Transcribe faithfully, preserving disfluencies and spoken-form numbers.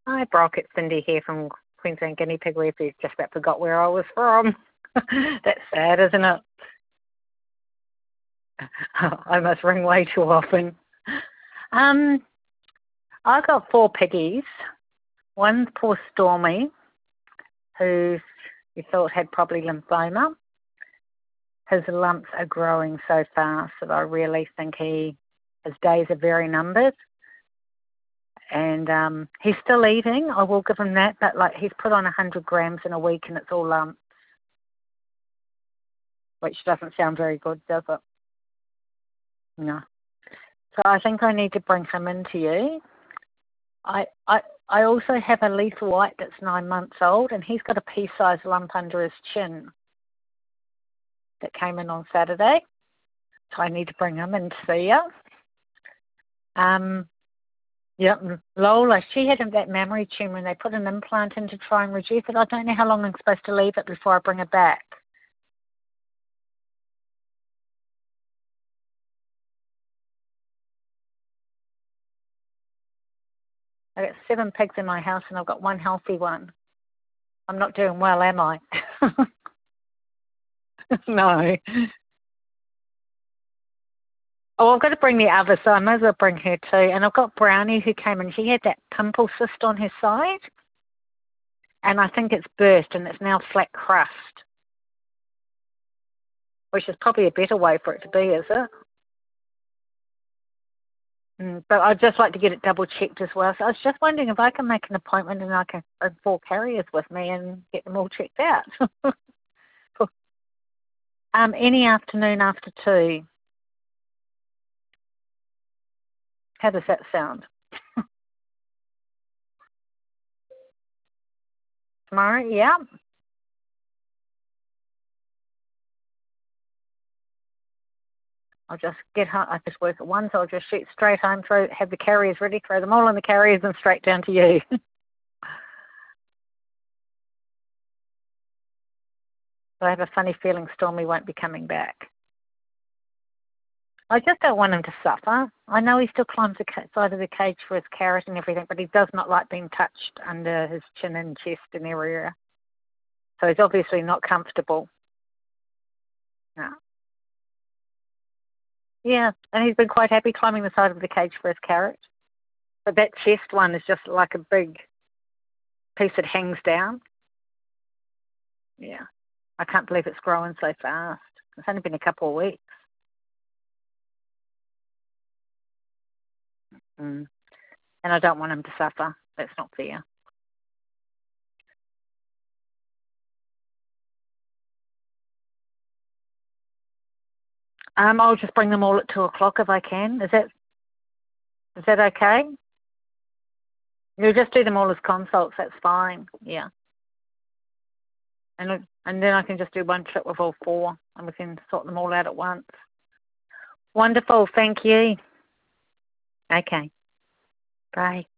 Hi, Brock. It's Cindy here from Queensland Guinea Pig Refuge. Just about forgot where I was from. That's sad, isn't it? I must ring way too often. Um, I've got four piggies. One's poor Stormy, who you thought had probably lymphoma. His lumps are growing so fast that I really think he his days are very numbered. And um, he's still eating, I will give him that, but like he's put on one hundred grams in a week and it's all lumps, which doesn't sound very good, does it? No. So I think I need to bring him into you. I I, I also have a lethal white that's nine months old, and he's got a pea-sized lump under his chin that came in on Saturday. So I need to bring him in to see you. Um, Yeah, Lola, she had that mammary tumour and they put an implant in to try and reduce it. I don't know how long I'm supposed to leave it before I bring it back. I've got seven pigs in my house and I've got one healthy one. I'm not doing well, am I? No. Oh, I've got to bring the other, so I might as well bring her too. And I've got Brownie who came in. She had that pimple cyst on her side. And I think it's burst and it's now flat crust, which is probably a better way for it to be, is it? Mm, but I'd just like to get it double checked as well. So I was just wondering if I can make an appointment and I can have four carriers with me and get them all checked out. um, any afternoon after two. How does that sound? Tomorrow, yeah. I'll just get home. I just work at one, so I'll just shoot straight home, throw, have the carriers ready, throw them all in the carriers and straight down to you. So I have a funny feeling Stormy won't be coming back. I just don't want him to suffer. I know he still climbs the side of the cage for his carrot and everything, but he does not like being touched under his chin and chest and area. So he's obviously not comfortable. No. Yeah, and he's been quite happy climbing the side of the cage for his carrot. But that chest one is just like a big piece that hangs down. Yeah. I can't believe it's growing so fast. It's only been a couple of weeks. Mm. And I don't want him to suffer. That's not fair. Um, I'll just bring them all at two o'clock if I can. Is that is that okay? You'll just do them all as consults. That's fine. Yeah. And and then I can just do one trip with all four, and we can sort them all out at once. Wonderful. Thank you. Okay. Bye.